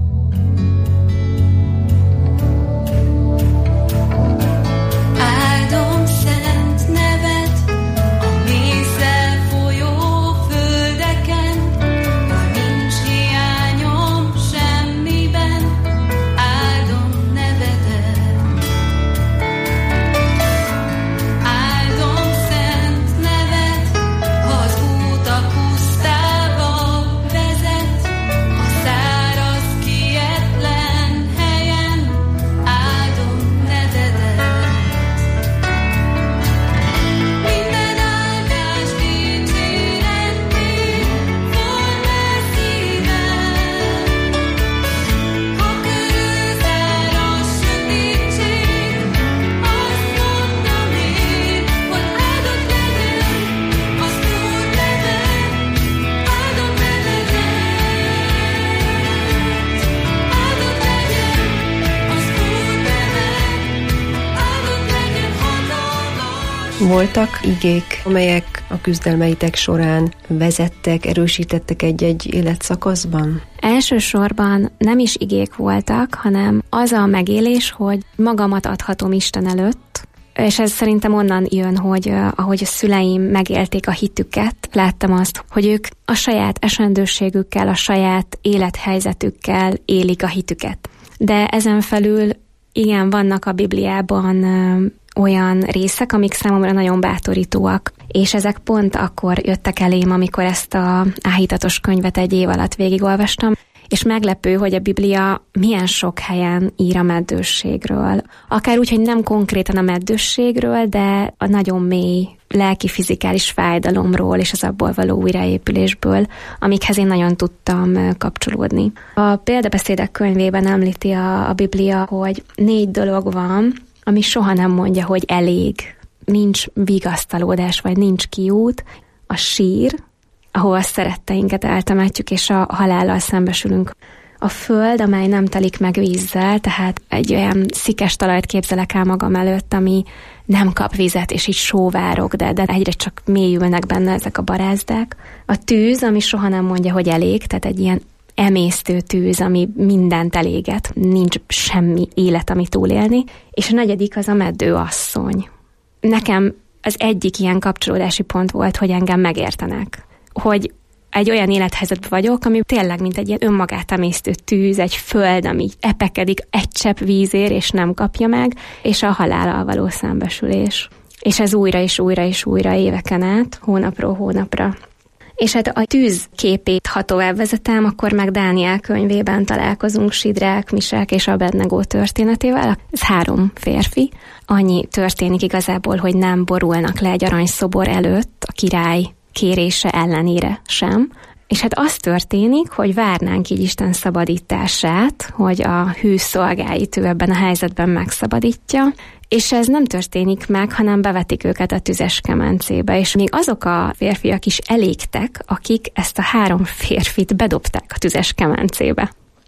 [SPEAKER 9] Voltak igék, amelyek a küzdelmeitek során vezettek, erősítettek egy-egy életszakaszban?
[SPEAKER 10] Elsősorban nem is igék voltak, hanem az a megélés, hogy magamat adhatom Isten előtt, és ez szerintem onnan jön, hogy ahogy a szüleim megélték a hitüket, láttam azt, hogy ők a saját esendőségükkel, a saját élethelyzetükkel élik a hitüket. De ezen felül igen, vannak a Bibliában olyan részek, amik számomra nagyon bátorítóak, és ezek pont akkor jöttek elém, amikor ezt a áhítatos könyvet egy év alatt végigolvastam, és meglepő, hogy a Biblia milyen sok helyen ír a meddősségről. Akár úgy, hogy nem konkrétan a meddősségről, de a nagyon mély lelki-fizikális fájdalomról és az abból való újraépülésből, amikhez én nagyon tudtam kapcsolódni. A példabeszédek könyvében említi a, a Biblia, hogy négy dolog van, ami soha nem mondja, hogy elég, nincs vigasztalódás, vagy nincs kiút. A sír, ahol a szeretteinket eltemetjük, és a halállal szembesülünk. A föld, amely nem telik meg vízzel, tehát egy olyan szikes talajt képzelek el magam előtt, ami nem kap vizet, és így sóvárog, de, de egyre csak mélyülnek benne ezek a barázdák. A tűz, ami soha nem mondja, hogy elég, tehát egy ilyen emésztő tűz, ami mindent eléget, nincs semmi élet, ami túlélni. És a negyedik az a meddő asszony. Nekem az egyik ilyen kapcsolódási pont volt, hogy engem megértenek. Hogy egy olyan élethelyzetben vagyok, ami tényleg mint egy ilyen önmagát emésztő tűz, egy föld, ami epekedik egy csepp vízért, és nem kapja meg, és a halállal való szembesülés. És ez újra és újra és újra éveken át, hónapról hónapra. És hát a tűz képét, ha tovább vezetem, akkor meg Dániel könyvében találkozunk Sidrák, Misák és Abednego történetével. Ez három férfi. Annyi történik igazából, hogy nem borulnak le egy aranyszobor előtt a király kérése ellenére sem. És hát az történik, hogy várnánk így Isten szabadítását, hogy a hű szolgáit ő ebben a helyzetben megszabadítja, és ez nem történik meg, hanem bevetik őket a tüzes kemencébe, és még azok a férfiak is elégtek, akik ezt a három férfit bedobták a tüzes kemencébe.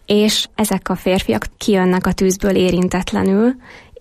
[SPEAKER 10] és ezek a férfiak kijönnek a tűzből érintetlenül,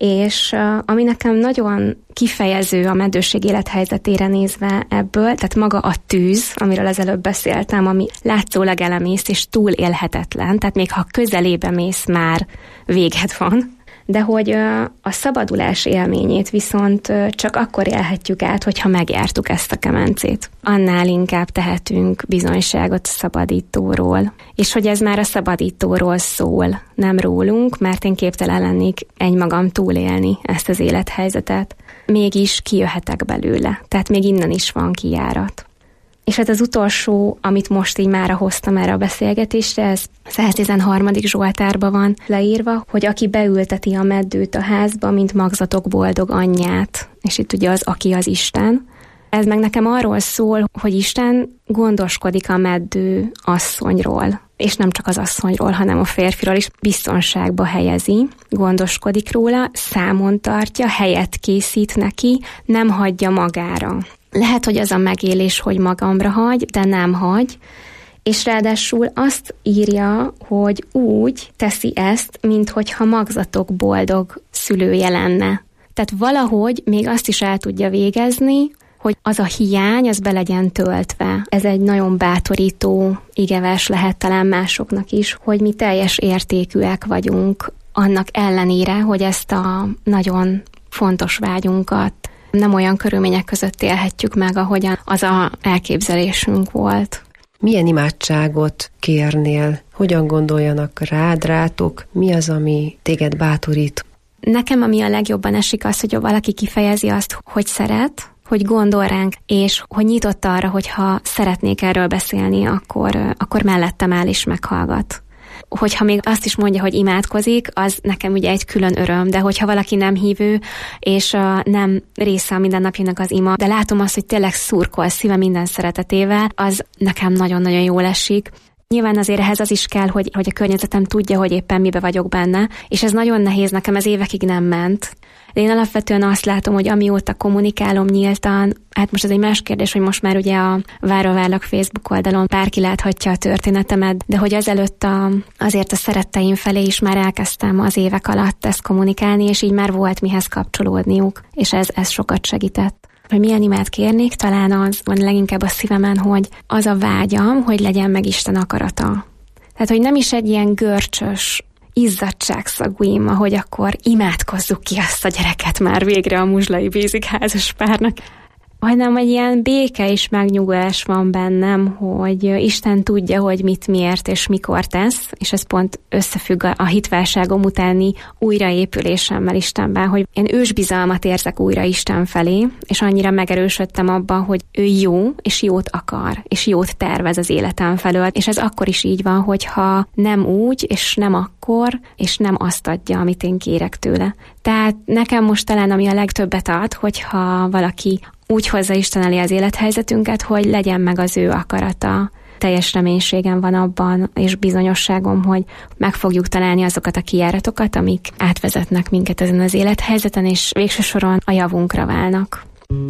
[SPEAKER 10] és ami nekem nagyon kifejező a meddőség élethelyzetére nézve ebből, tehát maga a tűz, amiről az előbb beszéltem, ami látszólag elemész és túl élhetetlen, tehát még ha közelébe mész, már véged van, de hogy a szabadulás élményét viszont csak akkor élhetjük át, hogyha megjártuk ezt a kemencét. Annál inkább tehetünk bizonyságot a szabadítóról. És hogy ez már a szabadítóról szól, nem rólunk, mert én képtelen lennék egymagam túlélni ezt az élethelyzetet. Mégis kijöhetek belőle, tehát még innen is van kijárat. És hát az utolsó, amit most így mára hoztam erre a beszélgetésre, ez száztizenharmadik Zsoltárban van leírva, hogy aki beülteti a meddőt a házba, mint magzatok boldog anyját. És itt ugye az, aki az Isten. Ez meg nekem arról szól, hogy Isten gondoskodik a meddő asszonyról. És nem csak az asszonyról, hanem a férfiról is biztonságba helyezi, gondoskodik róla, számon tartja, helyet készít neki, nem hagyja magára. Lehet, hogy az a megélés, hogy magamra hagy, de nem hagy, és ráadásul azt írja, hogy úgy teszi ezt, minthogyha magzatok boldog szülője lenne. Tehát valahogy még azt is el tudja végezni, hogy az a hiány, az be legyen töltve. Ez egy nagyon bátorító igevers lehet talán másoknak is, hogy mi teljes értékűek vagyunk, annak ellenére, hogy ezt a nagyon fontos vágyunkat nem olyan körülmények között élhetjük meg, ahogyan az a elképzelésünk volt.
[SPEAKER 9] Milyen imádságot kérnél? Hogyan gondoljanak rád, rátok? Mi az, ami téged bátorít?
[SPEAKER 10] Nekem ami a legjobban esik az, hogy valaki kifejezi azt, hogy szeret, hogy gondol ránk, és hogy nyitott arra, hogy ha szeretnék erről beszélni, akkor, akkor mellettem áll és meghallgat. Hogyha még azt is mondja, hogy imádkozik, az nekem ugye egy külön öröm, de hogyha valaki nem hívő, és uh, nem része a mindennapjának az ima, de látom azt, hogy tényleg szurkol szíve minden szeretetével, az nekem nagyon-nagyon jól esik. Nyilván azért ehhez az is kell, hogy, hogy a környezetem tudja, hogy éppen mibe vagyok benne, és ez nagyon nehéz, nekem ez évekig nem ment. De én alapvetően azt látom, hogy amióta kommunikálom nyíltan, hát most ez egy más kérdés, hogy most már ugye a Várva Várlak Facebook oldalon bárki láthatja a történetemet, de hogy azelőtt a, azért a szeretteim felé is már elkezdtem az évek alatt ezt kommunikálni, és így már volt mihez kapcsolódniuk, és ez, ez sokat segített. Hogy milyen imát kérnék, talán az van leginkább a szívemen, hogy az a vágyam, hogy legyen meg Isten akarata. Tehát, hogy nem is egy ilyen görcsös, izzadságszagú ima, hogy akkor imádkozzuk ki azt a gyereket már végre a Muzslai Bézik házas párnak, hanem egy ilyen béke és megnyugvás van bennem, hogy Isten tudja, hogy mit, miért és mikor tesz, és ez pont összefügg a hitválságom utáni újraépülésemmel Istenben, hogy én ősbizalmat érzek újra Isten felé, és annyira megerősödtem abban, hogy ő jó, és jót akar, és jót tervez az életem felől, és ez akkor is így van, hogyha nem úgy, és nem akkor, és nem azt adja, amit én kérek tőle. Tehát nekem most talán ami a legtöbbet ad, hogyha valaki úgy hozza Isten elé az élethelyzetünket, hogy legyen meg az ő akarata. Teljes reménységem van abban, és bizonyosságom, hogy meg fogjuk találni azokat a kijáratokat, amik átvezetnek minket ezen az élethelyzeten, és végső soron a javunkra válnak.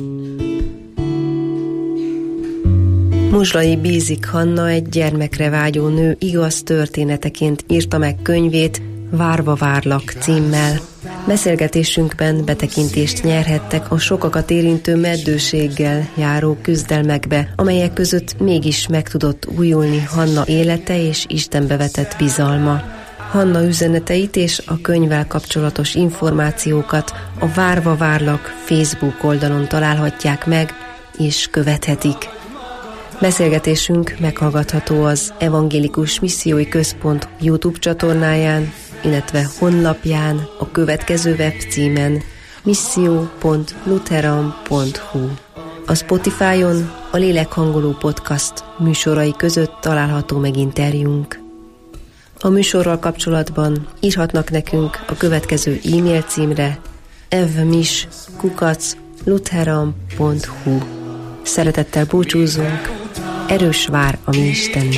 [SPEAKER 9] Muzslai Bézik Hanna egy gyermekre vágyó nő igaz történeteként írta meg könyvét Várva Várlak címmel. Beszélgetésünkben betekintést nyerhettek a sokakat érintő meddőséggel járó küzdelmekbe, amelyek között mégis meg tudott újulni Hanna élete és Istenbe vetett bizalma. Hanna üzeneteit és a könyvvel kapcsolatos információkat a Várva Várlak Facebook oldalon találhatják meg és követhetik. Beszélgetésünk meghallgatható az Evangélikus Missziói Központ YouTube csatornáján, illetve honlapján a következő webcímen misszió pont lutheran pont hu. A Spotify-on a Lélekhangoló Podcast műsorai között található meg interjúnk. A műsorral kapcsolatban írhatnak nekünk a következő e-mail címre evmis kukac lutheran pont hu. Szeretettel búcsúzunk, erős vár a mi Istenünk.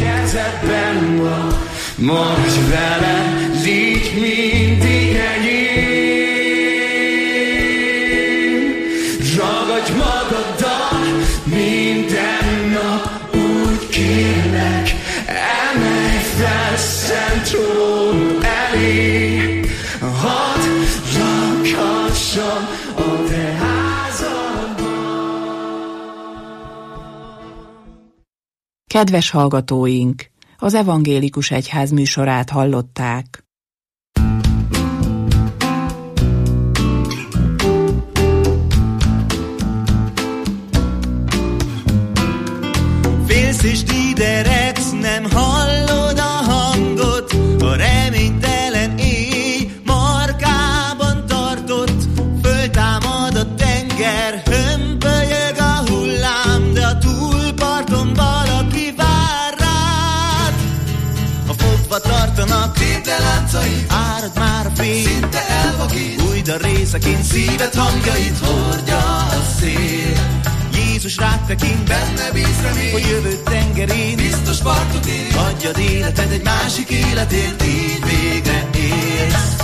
[SPEAKER 7] Maradj vele, légy mindig enyém. Ragadj magaddal minden nap, úgy kérlek, emelj fel szent róla. lakasson a te házadban.
[SPEAKER 2] Kedves hallgatóink! Az Evangélikus Egyház műsorát hallották.
[SPEAKER 7] Félsz és díderegsz, nem hallod a hangot, a reménytelen éj markában tartott. Föltámad a tenger, hömpölyög a hullám, de a túlparton valaki vár rád. A fogva tartanak, tépd le láncait, árad már a fény, szinte elvakít. Újd a részeként, szíved hangjait hordja a szél. Jézus rád tekint, benne bíz remény, hogy jövő tengerén biztos partot ér. Adjad életed egy másik életért, így végre élsz.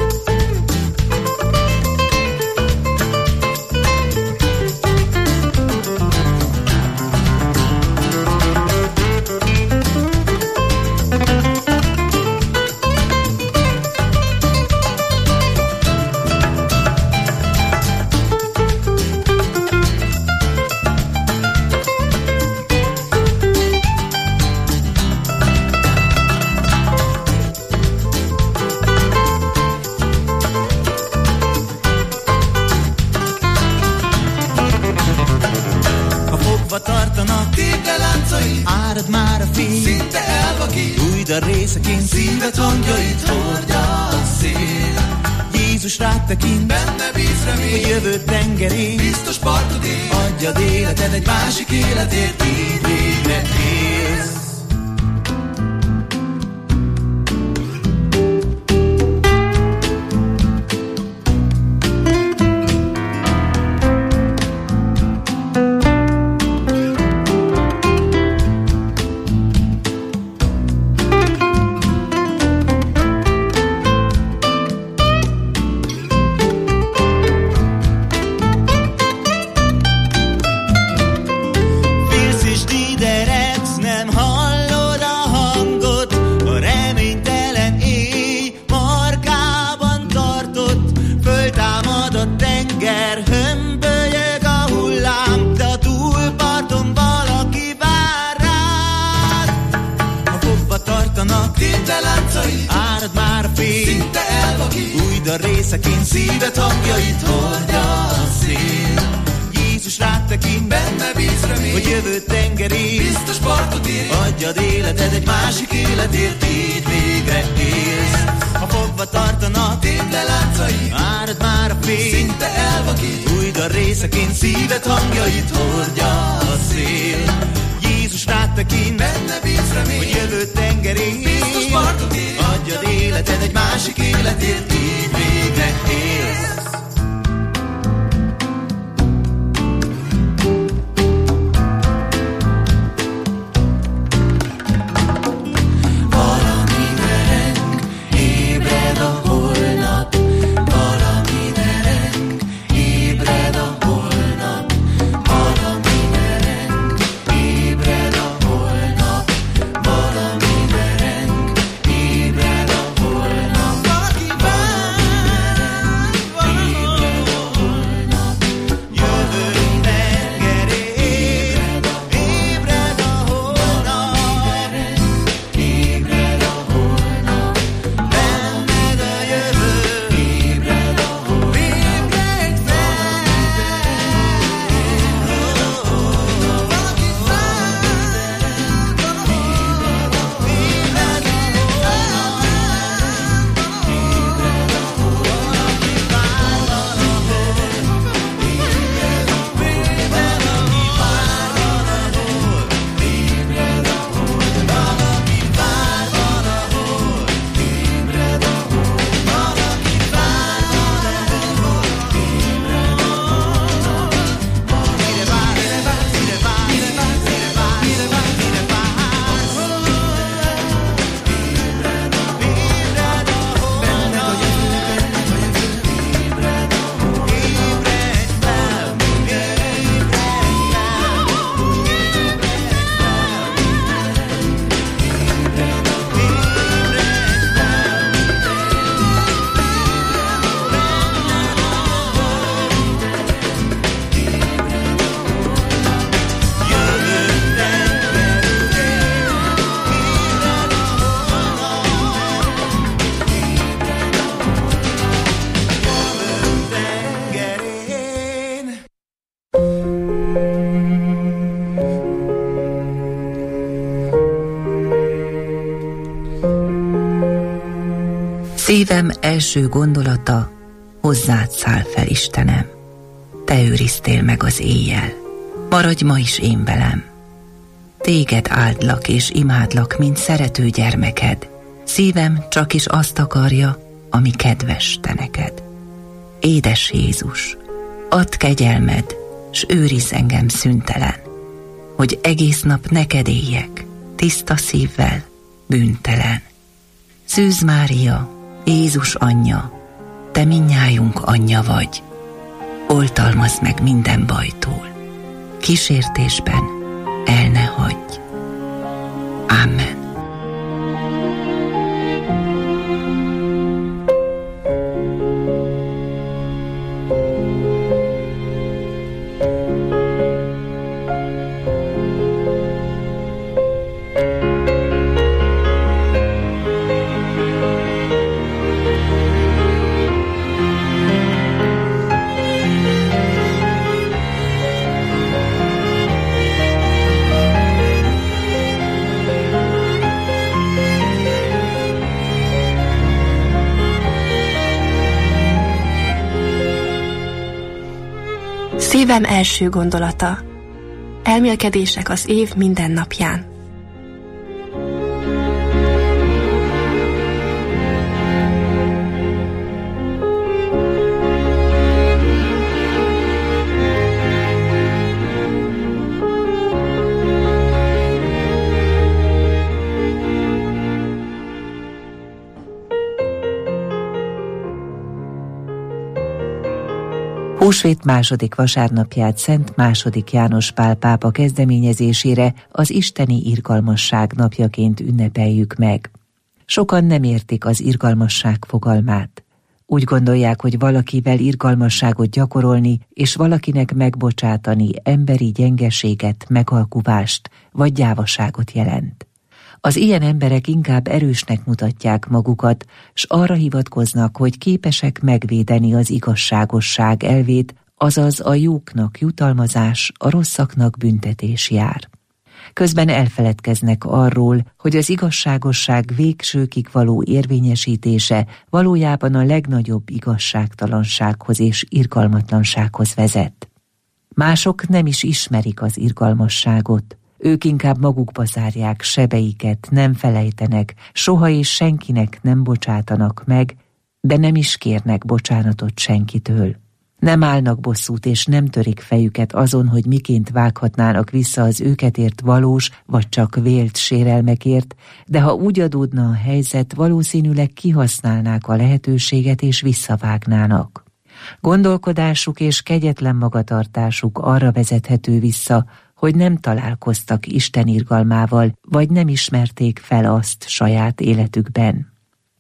[SPEAKER 7] Árad már a fény, szinte elvakít. Újd a részeként, szíved hangjait hordja a szél. Jézus rád tekint, benne bíz remény, hogy jövő tengerén biztos partot ér. Adjad életed egy másik életért, így végre élsz. Árad már a fény, szinte elvakít. Újd a részeként, szíved hangjait hordja a szél. Jézus rád tekint, benne bíz remény, hogy jövő tengerén biztos partot ér. Adjad életed egy másik életért, így végre élsz. Ha fogva tartanak, tépd le láncait, árad már a fény, szinte elvakít. Újd a részeként, szíved hangjait hordja a szél. Jézus rád tekint, benne bíz remény, hogy jövő tengerén biztos partot ér. Adjad életed egy másik életért, így végre élsz. Valami
[SPEAKER 12] Szívem első gondolata, hozzád száll fel, Istenem. Te őriztél meg az éjjel, maradj ma is én velem. Téged áldlak és imádlak, mint szerető gyermeked. Szívem csak is azt akarja, ami kedves te neked. Édes Jézus, add kegyelmed, s őrizz engem szüntelen, hogy egész nap neked éljek, tiszta szívvel, bűntelen. Szűz Mária, Jézus anyja, te mindnyájunk anyja vagy. Oltalmazd meg minden bajtól, kísértésben el ne hagyj. Amen.
[SPEAKER 8] Szívem első gondolata. Elmélkedések az év minden napján.
[SPEAKER 13] Húsvét második vasárnapját Szent második János Pál pápa kezdeményezésére az isteni irgalmasság napjaként ünnepeljük meg. Sokan nem értik az irgalmasság fogalmát. Úgy gondolják, hogy valakivel irgalmasságot gyakorolni, és valakinek megbocsátani emberi gyengeséget, megalkuvást vagy gyávaságot jelent. Az ilyen emberek inkább erősnek mutatják magukat, s arra hivatkoznak, hogy képesek megvédeni az igazságosság elvét, azaz a jóknak jutalmazás, a rosszaknak büntetés jár. Közben elfeledkeznek arról, hogy az igazságosság végsőkig való érvényesítése valójában a legnagyobb igazságtalansághoz és irgalmatlansághoz vezet. Mások nem is ismerik az irgalmasságot. Ők inkább magukba zárják sebeiket, nem felejtenek, soha és senkinek nem bocsátanak meg, de nem is kérnek bocsánatot senkitől. Nem állnak bosszút és nem törik fejüket azon, hogy miként vághatnának vissza az őket ért valós vagy csak vélt sérelmekért, de ha úgy adódna a helyzet, valószínűleg kihasználnák a lehetőséget és visszavágnának. Gondolkodásuk és kegyetlen magatartásuk arra vezethető vissza, hogy nem találkoztak Isten irgalmával, vagy nem ismerték fel azt saját életükben.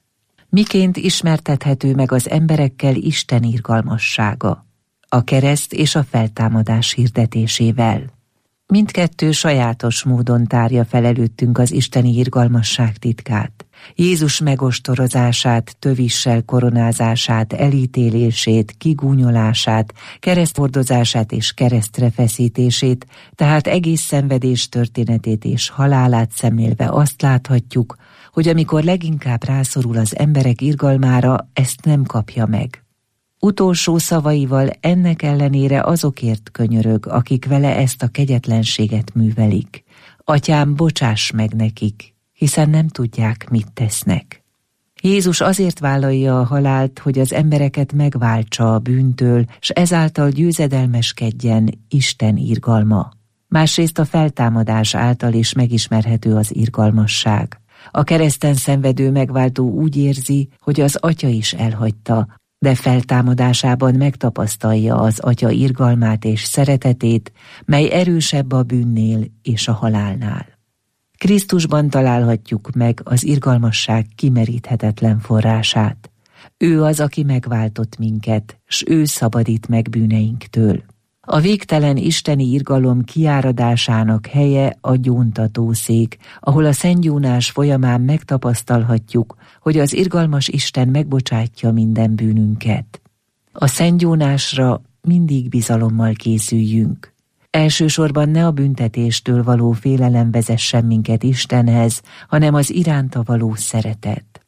[SPEAKER 13] Miként ismertethető meg az emberekkel Isten irgalmassága? A kereszt és a feltámadás hirdetésével. Mindkettő sajátos módon tárja fel előttünk az isteni irgalmasság titkát. Jézus megostorozását, tövissel koronázását, elítélését, kigúnyolását, kereszthordozását és keresztre feszítését, tehát egész szenvedés történetét és halálát szemlélve azt láthatjuk, hogy amikor leginkább rászorul az emberek irgalmára, ezt nem kapja meg. Utolsó szavaival ennek ellenére azokért könyörög, akik vele ezt a kegyetlenséget művelik. Atyám, bocsáss meg nekik, hiszen nem tudják, mit tesznek. Jézus azért vállalja a halált, hogy az embereket megváltsa a bűntől, s ezáltal győzedelmeskedjen Isten irgalma. Másrészt a feltámadás által is megismerhető az irgalmasság. A kereszten szenvedő megváltó úgy érzi, hogy az Atya is elhagyta, de feltámadásában megtapasztalja az Atya irgalmát és szeretetét, mely erősebb a bűnnél és a halálnál. Krisztusban találhatjuk meg az irgalmasság kimeríthetetlen forrását. Ő az, aki megváltott minket, s ő szabadít meg bűneinktől. A végtelen isteni irgalom kiáradásának helye a gyóntatószék, ahol a szentgyónás folyamán megtapasztalhatjuk, hogy az irgalmas Isten megbocsátja minden bűnünket. A szentgyónásra mindig bizalommal készüljünk. Elsősorban ne a büntetéstől való félelem vezessen minket Istenhez, hanem az iránta való szeretet.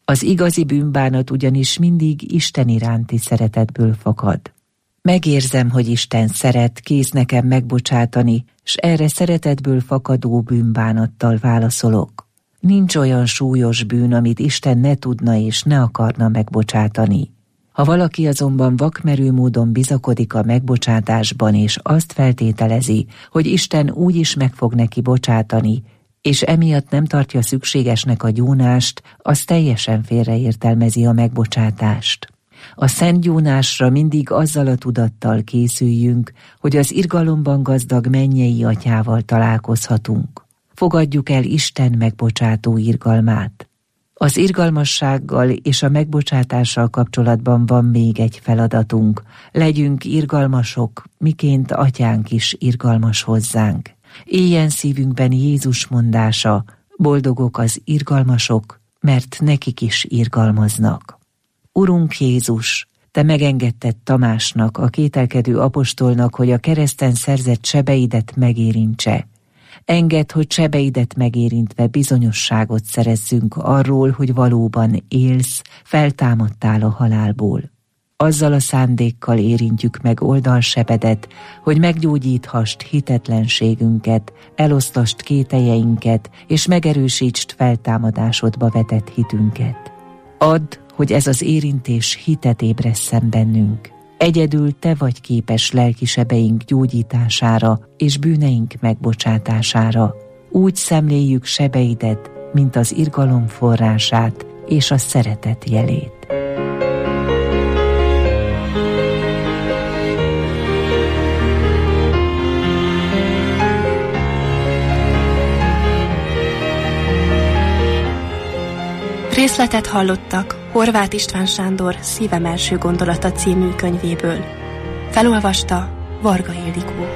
[SPEAKER 13] Az igazi bűnbánat ugyanis mindig Isten iránti szeretetből fakad. Megérzem, hogy Isten szeret, kész nekem megbocsátani, s erre szeretetből fakadó bűnbánattal válaszolok. Nincs olyan súlyos bűn, amit Isten ne tudna és ne akarna megbocsátani. Ha valaki azonban vakmerő módon bizakodik a megbocsátásban, és azt feltételezi, hogy Isten úgy is meg fog neki bocsátani, és emiatt nem tartja szükségesnek a gyónást, az teljesen félreértelmezi a megbocsátást. A szent gyónásra mindig azzal a tudattal készüljünk, hogy az irgalomban gazdag mennyei atyával találkozhatunk. Fogadjuk el Isten megbocsátó irgalmát. Az irgalmassággal és a megbocsátással kapcsolatban van még egy feladatunk. Legyünk irgalmasok, miként atyánk is irgalmas hozzánk. Éljen szívünkben Jézus mondása, boldogok az irgalmasok, mert nekik is irgalmaznak. Urunk Jézus, te megengedted Tamásnak, a kételkedő apostolnak, hogy a kereszten szerzett sebeidet megérintse. Engedd, hogy sebeidet megérintve bizonyosságot szerezzünk arról, hogy valóban élsz, feltámadtál a halálból. Azzal a szándékkal érintjük meg oldalsebedet, hogy meggyógyíthast hitetlenségünket, elosztasd kételjeinket, és megerősítsd feltámadásodba vetett hitünket. Add, hogy ez az érintés hitet ébresszen bennünk. Egyedül te vagy képes lelki sebeink gyógyítására és bűneink megbocsátására. Úgy szemléljük sebeidet, mint az irgalom forrását és a szeretet jelét.
[SPEAKER 8] Részletet hallottak Horváth István Sándor Szívem első gondolata című könyvéből. Felolvasta Varga Ildikó.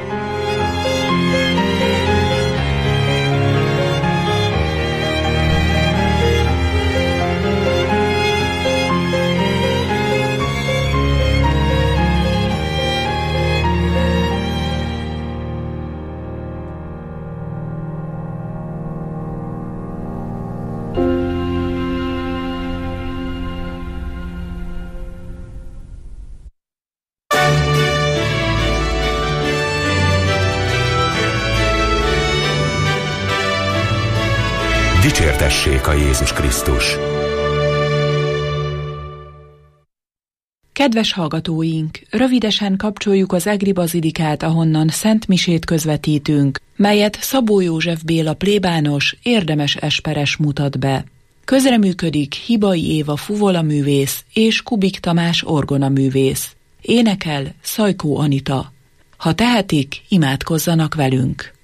[SPEAKER 3] Dicsértessék a Jézus Krisztus!
[SPEAKER 2] Kedves hallgatóink, rövidesen kapcsoljuk az egri bazilikát, ahonnan Szent Misét közvetítünk, melyet Szabó József Béla plébános, érdemes esperes mutat be. Közreműködik Hibai Éva fuvolaművész és Kubik Tamás orgonaművész. Énekel Szajkó Anita. Ha tehetik, imádkozzanak velünk!